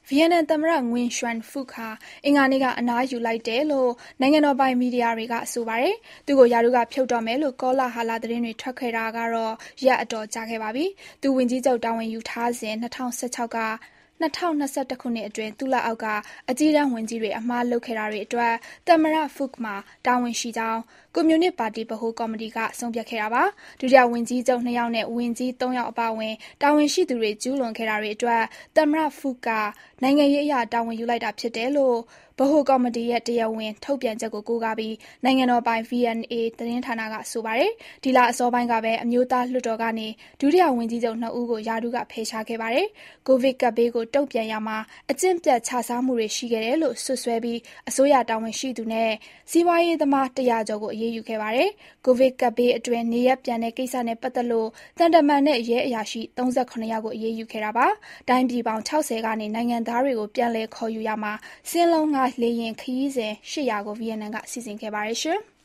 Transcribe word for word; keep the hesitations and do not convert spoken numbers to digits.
ဗီယက်နမ်သမ္မတ Nguyen Xuan Phuc ဟာအင်္ဂါနေ့ကအနားယူလိုက်တယ်လို့နိုင်ငံတော်ပိုင်မီဒီယာတွေကဆိုပါတယ်။ သူ့ကိုရာထူးကဖြုတ်တော့မယ်လို့ကောလဟာလသတင်းတွေထွက်ခဲ့တာကတော့ရက်အတော်ကြာခဲ့ပါပြီ။ သူဝန်ကြီးချုပ်တာဝန်ယူထားစဉ် ၂၀၁၆ က၂၀၂၁ ခုနှစ်အတွင်း သူ့လက်အောက်ကအကြီးတန်းဝန်ကြီးတွေ အမှားလုပ်ခဲ့တာတွေအတွက် သမ္မတ Phuc မှာတာဝန်ရှိကြောင်း ကွန်မြူနစ်ပါတီဗဟိုကော်မတီကဆုံးဖြတ်ခဲ့တာပါ။ ဒုတိယဝန်ကြီးချုပ်နှစ်ယောက်နဲ့ ဝန်ကြီးသုံးယောက်အပါအဝင် တာဝန်ရှိသူတွေကျူးလွန်ခဲ့တာတွေအတွက် သမ္မတ Phuc ကနိုင်ငံရေးအရတာဝန်ယူလိုက်တာဖြစ်တယ်လို့ ဗဟိုကော်မတီရဲ့တရားဝင်ထုတ်ပြန်ချက်ကိုကိုးကားပြီး နိုင်ငံတော်ပိုင် ဗီ အန် အေ သတင်းဌာနကဆိုပါတယ်။ ဒီလအစောပိုင်းကပဲ အမျိုးသားလွှတ်တော်ကနေ ဒုတိယဝန်ကြီးချုပ်နှစ်ဦးကို ရာထူးကဖယ်ရှားခဲ့ပါတယ်။ ကိုဗစ်ကပ်ဘေးကိုတုံ့ပြန်ရာမှာ အကျင့်ပျက်ခြစားမှုတွေရှိခဲ့တယ်လို့စွပ်စွဲပြီး အစိုးရတာဝန်ရှိသူနဲ့ စီးပွားရေးသမားတရာကျော်ကိုအရေးယူခဲ့ပါတယ်။ ကိုဗစ်ကပ်ဘေးအတွင်း နေရပ်ပြန်တဲ့ကိစ္စနဲ့ပတ်သက်လို့ သံတမန်နဲ့ရဲအရာရှိ ၃၇ ယောက်ကိုအရေးယူခဲ့တာပါ။ တိုင်းပြည်ပေါင်း ၆၀ ကနေ နိုင်ငံသားတွေကိုပြန်လည်ခေါ်ယူရာမှာ စင်းလုံးငှားလေယာဉ်ခရီးစဉ် ၈၀၀ ကို ဗီယက်နမ်ကစီစဉ်ခဲ့ပါတယ်။